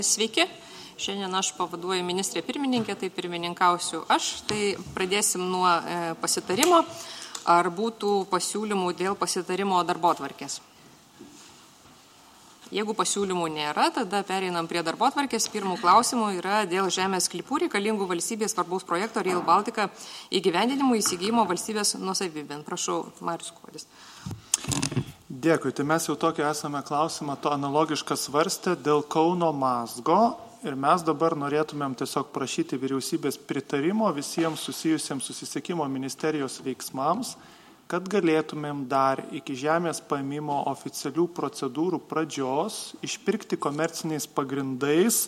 Sveiki, šiandien aš pavaduoju ministrė pirmininkė, tai pirmininkausiu aš. Tai pradėsim nuo pasitarimo. Ar būtų pasiūlymų dėl pasitarimo darbotvarkės? Jeigu pasiūlymų nėra, tada pereinam prie darbotvarkės. Pirmų klausimų yra dėl žemės sklypų reikalingų valstybės svarbaus projekto Rail Baltica įgyvendinimo įsigijimo valstybės nuosavybėn. Prašau, Marius Kuodis. Dėkui, tai mes jau tokį esame klausimą to analogišką svarstę dėl Kauno mazgo ir mes dabar norėtumėm tiesiog prašyti vyriausybės pritarimo visiems susijusiems susisiekimo ministerijos veiksmams, kad galėtumėm dar iki žemės paėmimo oficialių procedūrų pradžios išpirkti komerciniais pagrindais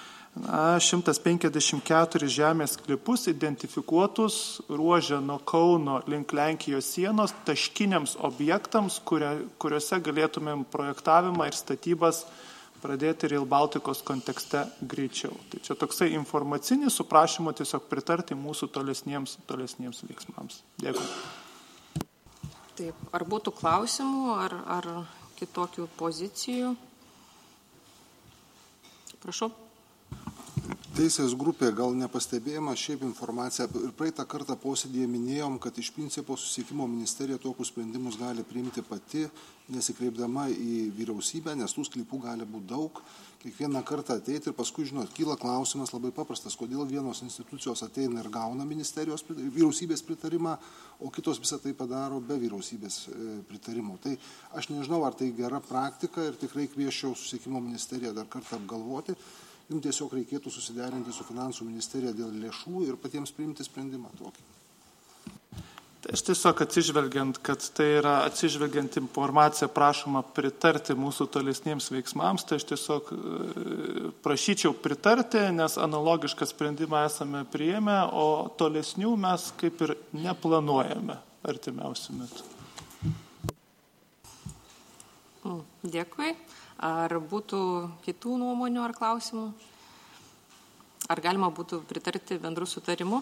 154 žemės sklypus identifikuotus ruožę nuo Kauno link Lenkijos sienos taškiniams objektams, kuriuose galėtumėm projektavimą ir statybas pradėti Rail Balticos kontekste greičiau. Tai čia toksai informacinis su prašymu tiesiog pritarti mūsų tolesniems veiksmams. Dėkui. Taip, ar būtų klausimų, ar kitokių pozicijų? Prašau. Teisės grupė gal nepastebėjama šiaip informacija. Ir praeitą kartą posėdėje minėjom, kad iš principo susisiekimo ministerija tokius sprendimus gali priimti pati, nesikreipdama į vyriausybę, nes tų sklypų gali būti daug. Kiekvieną kartą ateiti ir paskui, kyla klausimas labai paprastas, kodėl vienos institucijos ateina ir gauna vyriausybės pritarimą, o kitos visą tai padaro be vyriausybės pritarimo. Tai aš nežinau, ar tai gera praktika ir tikrai kvieščiau susisiekimo ministeriją dar kartą apgalvoti. Jums tiesiog reikėtų susiderinti su finansų ministerija dėl lėšų ir patiems priimti sprendimą tokį. Tai aš tiesiog atsižvelgiant, kad tai yra atsižvelgiant informaciją prašoma pritarti mūsų tolesniems veiksmams, tai aš tiesiog prašyčiau pritarti, nes analogišką sprendimą esame priėmę, o tolesnių mes kaip ir neplanuojame artimiausiu metu. Dėkui. Ar būtų kitų nuomonių ar klausimų? Ar galima būtų pritarti bendrų sutarimų?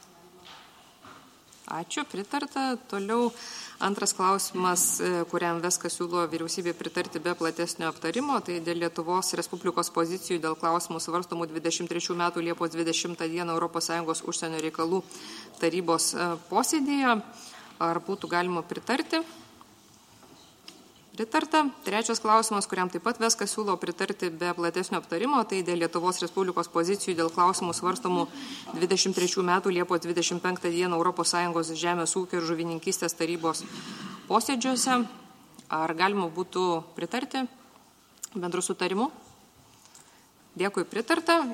Ačiū, pritarta. Toliau antras klausimas, kuriam Veskas siūlo vyriausybė pritarti be platesnio aptarimo, tai dėl Lietuvos Respublikos pozicijų dėl klausimų svarstomų 23 metų Liepos 20 dieną ES užsienio reikalų tarybos posėdėje. Ar būtų galima pritarti? Pritarta. Trečias klausimas, kuriam taip pat Veskas siūlo pritarti be platesnio aptarimo, tai dėl Lietuvos Respublikos pozicijų dėl klausimų svarstomų 23 metų Liepos 25 dieną ES žemės ūkio ir žuvininkystės tarybos posėdžiuose. Ar galima būtų pritarti bendru sutarimu? Dėkui, pritarta.